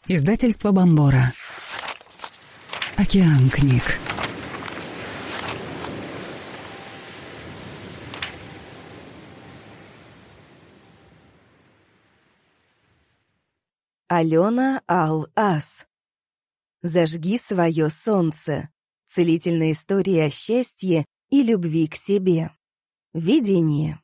Издательство Бомбора. Океан книг. Алена Ал-Ас. «Зажги свое солнце. Целительная история о счастье и любви к себе». Видение.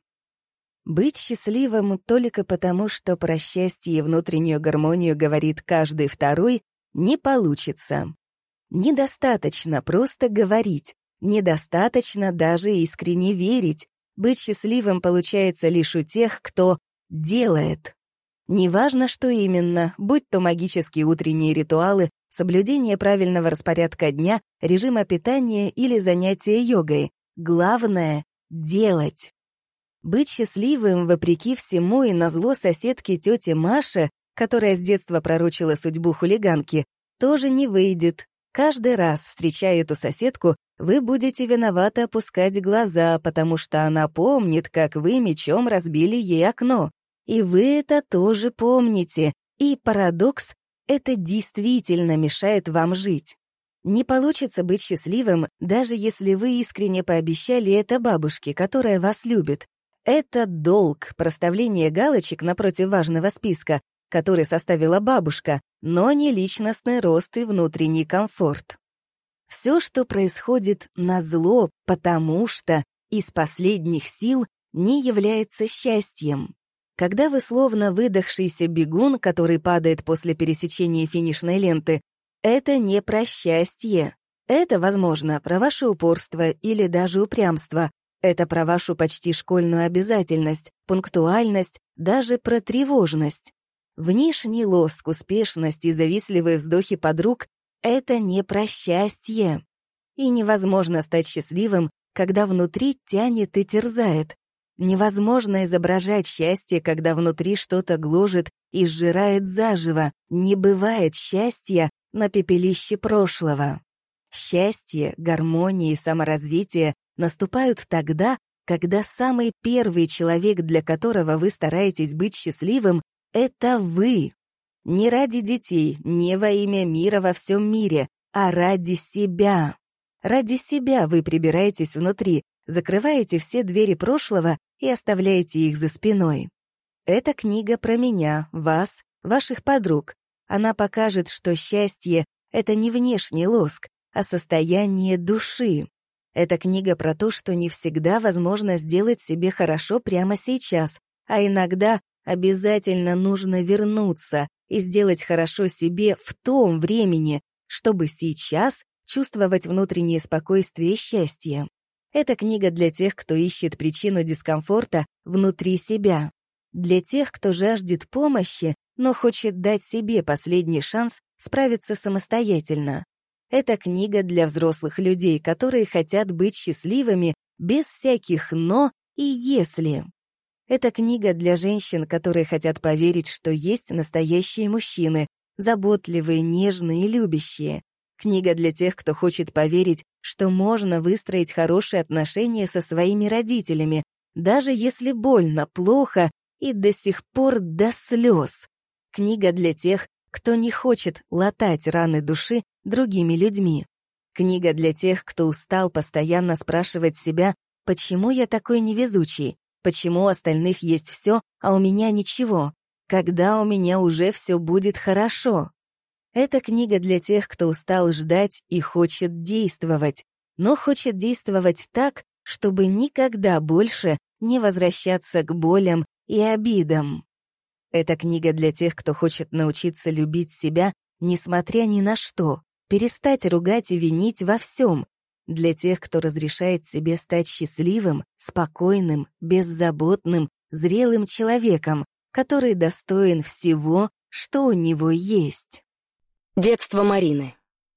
Быть счастливым только потому, что про счастье и внутреннюю гармонию говорит каждый второй, не получится. Недостаточно просто говорить, недостаточно даже искренне верить. Быть счастливым получается лишь у тех, кто делает. Неважно, что именно, будь то магические утренние ритуалы, соблюдение правильного распорядка дня, режима питания или занятия йогой. Главное — делать. Быть счастливым, вопреки всему и назло соседке тете Маше, которая с детства пророчила судьбу хулиганки, тоже не выйдет. Каждый раз, встречая эту соседку, вы будете виновато опускать глаза, потому что она помнит, как вы мечом разбили ей окно. И вы это тоже помните. И парадокс — это действительно мешает вам жить. Не получится быть счастливым, даже если вы искренне пообещали это бабушке, которая вас любит. Это долг, проставление галочек напротив важного списка, который составила бабушка, но не личностный рост и внутренний комфорт. Все, что происходит назло, потому что из последних сил, не является счастьем. Когда вы словно выдохшийся бегун, который падает после пересечения финишной ленты, это не про счастье. Это, возможно, про ваше упорство или даже упрямство. Это про вашу почти школьную обязательность, пунктуальность, даже про тревожность. Внешний лоск, успешность и завистливые вздохи подруг — это не про счастье. И невозможно стать счастливым, когда внутри тянет и терзает. Невозможно изображать счастье, когда внутри что-то гложет и сжирает заживо. Не бывает счастья на пепелище прошлого. Счастье, гармония и саморазвитие наступают тогда, когда самый первый человек, для которого вы стараетесь быть счастливым, это вы. Не ради детей, не во имя мира во всем мире, а ради себя. Ради себя вы прибираетесь внутри, закрываете все двери прошлого и оставляете их за спиной. Эта книга про меня, вас, ваших подруг. Она покажет, что счастье — это не внешний лоск, а состояние души. Эта книга про то, что не всегда возможно сделать себе хорошо прямо сейчас, а иногда обязательно нужно вернуться и сделать хорошо себе в том времени, чтобы сейчас чувствовать внутреннее спокойствие и счастье. Это книга для тех, кто ищет причину дискомфорта внутри себя. Для тех, кто жаждет помощи, но хочет дать себе последний шанс справиться самостоятельно. Это книга для взрослых людей, которые хотят быть счастливыми без всяких «но» и «если». Это книга для женщин, которые хотят поверить, что есть настоящие мужчины, заботливые, нежные и любящие. Книга для тех, кто хочет поверить, что можно выстроить хорошие отношения со своими родителями, даже если больно, плохо и до сих пор до слез. Книга для тех, кто не хочет латать раны души другими людьми. Книга для тех, кто устал постоянно спрашивать себя, почему я такой невезучий, почему у остальных есть все, а у меня ничего, когда у меня уже все будет хорошо. Это книга для тех, кто устал ждать и хочет действовать, но хочет действовать так, чтобы никогда больше не возвращаться к болям и обидам. Это книга для тех, кто хочет научиться любить себя, несмотря ни на что, перестать ругать и винить во всем. Для тех, кто разрешает себе стать счастливым, спокойным, беззаботным, зрелым человеком, который достоин всего, что у него есть. Детство Марины.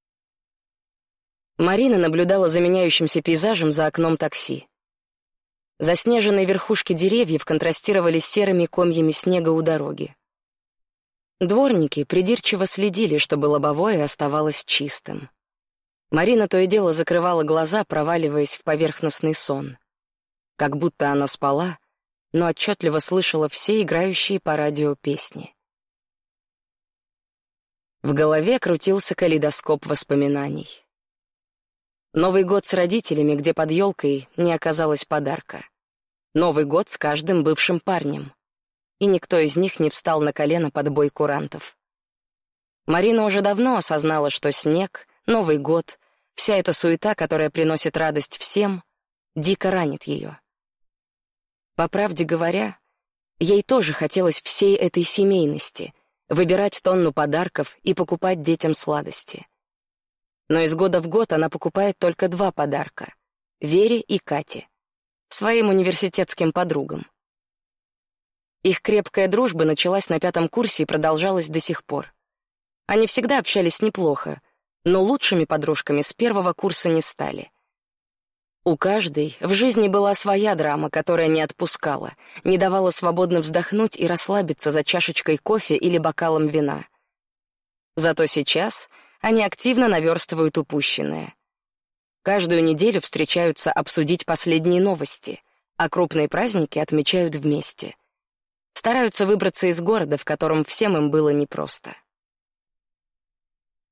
Марина наблюдала за меняющимся пейзажем за окном такси. Заснеженные верхушки деревьев контрастировали с серыми комьями снега у дороги. Дворники придирчиво следили, чтобы лобовое оставалось чистым. Марина то и дело закрывала глаза, проваливаясь в поверхностный сон. Как будто она спала, но отчетливо слышала все играющие по радио песни. В голове крутился калейдоскоп воспоминаний. Новый год с родителями, где под елкой не оказалось подарка. Новый год с каждым бывшим парнем. И никто из них не встал на колено под бой курантов. Марина уже давно осознала, что снег, Новый год, вся эта суета, которая приносит радость всем, дико ранит ее. По правде говоря, ей тоже хотелось всей этой семейности, выбирать тонну подарков и покупать детям сладости. Но из года в год она покупает только 2 подарка — Вере и Кате, своим университетским подругам. Их крепкая дружба началась на 5 курсе и продолжалась до сих пор. Они всегда общались неплохо, но лучшими подружками с 1 курса не стали. У каждой в жизни была своя драма, которая не отпускала, не давала свободно вздохнуть и расслабиться за чашечкой кофе или бокалом вина. Зато сейчас они активно наверстывают упущенное. Каждую неделю встречаются обсудить последние новости, а крупные праздники отмечают вместе. Стараются выбраться из города, в котором всем им было непросто.